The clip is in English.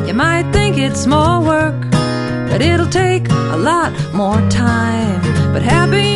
You might think it's more work, but it'll take a lot more time. But happy